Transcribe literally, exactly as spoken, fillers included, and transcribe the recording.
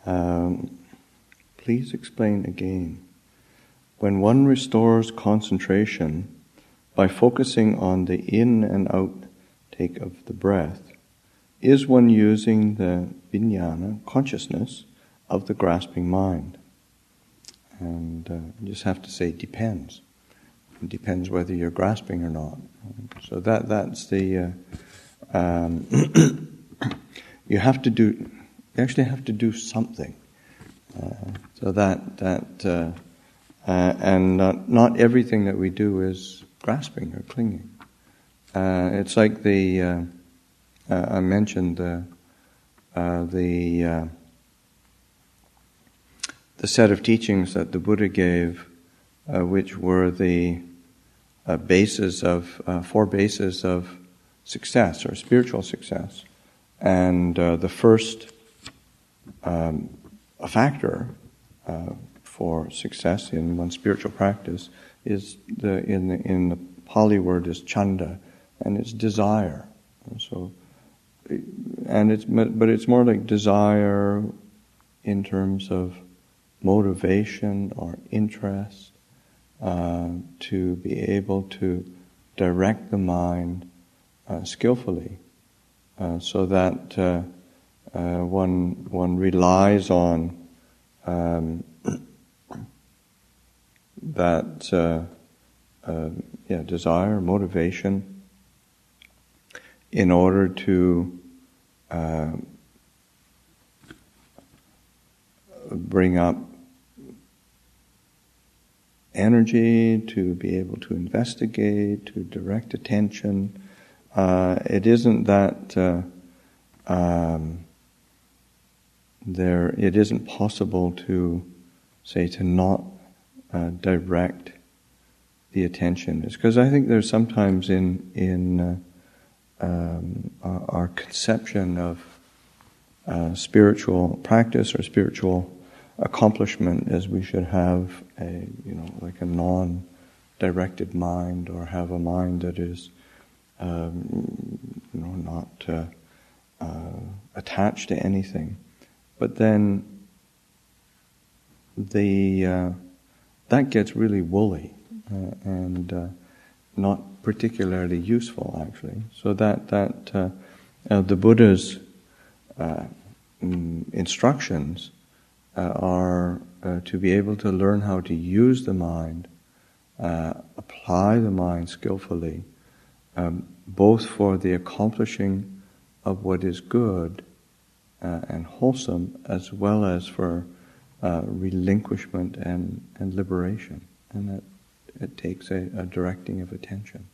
Um, please explain again. When one restores concentration by focusing on the in and out take of the breath, is one using the vijnana, consciousness, of the grasping mind? And uh, you just have to say depends. It depends whether you're grasping or not. So that that's the... Uh, um, you have to do... You actually have to do something. Uh, so that... that uh, uh, and not, not everything that we do is grasping or clinging. Uh, it's like the... Uh, uh, I mentioned the... Uh, the... Uh, the set of teachings that the Buddha gave, uh, which were the uh, bases of, uh, four bases of success or spiritual success. And uh, the first um, a factor uh, for success in one's spiritual practice is the in the in the Pali word is chanda, and it's desire. And so, and it's but it's more like desire in terms of motivation or interest uh, to be able to direct the mind uh, skillfully, uh, so that uh, uh, one one relies on um, that uh, uh, yeah desire, motivation, in order to uh, bring up energy, to be able to investigate, to direct attention. Uh, it isn't that uh, um, there. It isn't possible to say to not uh, direct the attention. It's because I think there's sometimes in in uh, um, our, our conception of uh, spiritual practice or spiritual accomplishment as we should have a, you know, like a non-directed mind, or have a mind that is, um, you know, not uh, uh, attached to anything. But then the uh, that gets really woolly uh, and uh, not particularly useful, actually. So that that uh, uh, the Buddha's uh, instructions Uh, are uh, to be able to learn how to use the mind, uh, apply the mind skillfully, um, both for the accomplishing of what is good uh, and wholesome, as well as for uh, relinquishment and, and liberation. And that it takes a, a directing of attention.